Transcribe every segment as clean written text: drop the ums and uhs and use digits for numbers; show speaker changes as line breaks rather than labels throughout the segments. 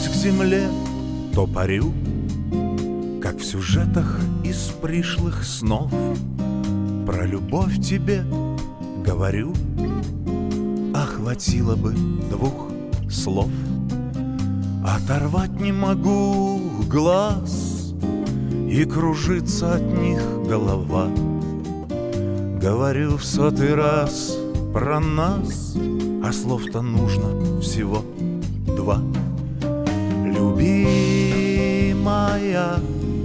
к земле, то парю, как в сюжетах из пришлых снов. Про любовь тебе говорю, а хватило бы 2 слов. Оторвать не могу глаз, и кружится от них голова. Говорю в 100-й раз про нас, а слов-то нужно всего 2. Любимая,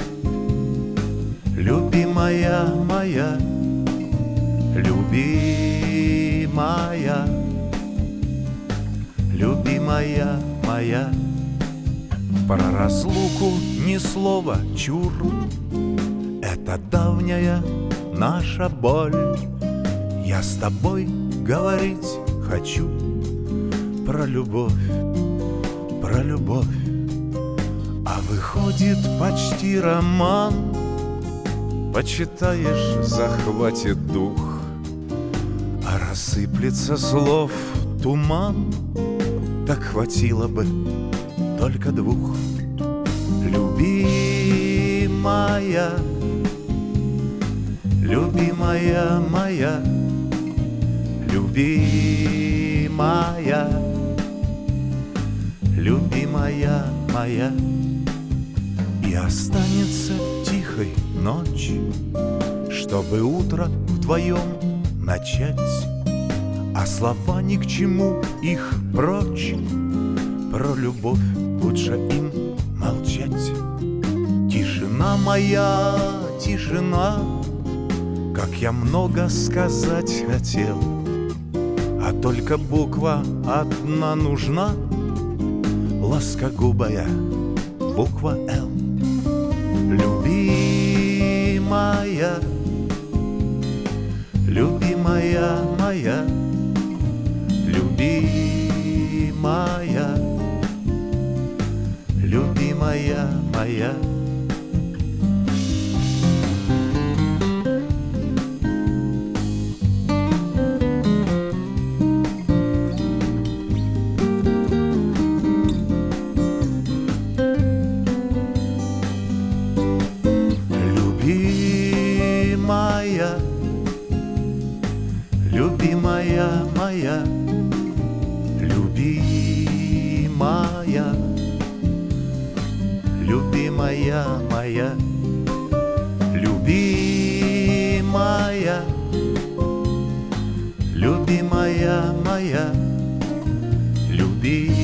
любимая моя, любимая, любимая моя. Про разлуку ни слова чур, это давняя наша боль. Я с тобой говорить хочу про любовь, про любовь. А выходит почти роман, почитаешь, захватит дух, а рассыплется слов туман, так хватило бы только 2. Любимая, любимая моя, любимая, любимая моя. И останется тихой ночь, чтобы утро вдвоем начать, а слова ни к чему, их прочь. Про любовь лучше им молчать. Тишина моя, тишина, как я много сказать хотел, а только буква одна нужна, ласкогубая буква «Л». Любимая, любимая моя, любимая, любимая моя. Любимая, любимая моя, любимая, любимая моя, любимая, любимая моя, любимая.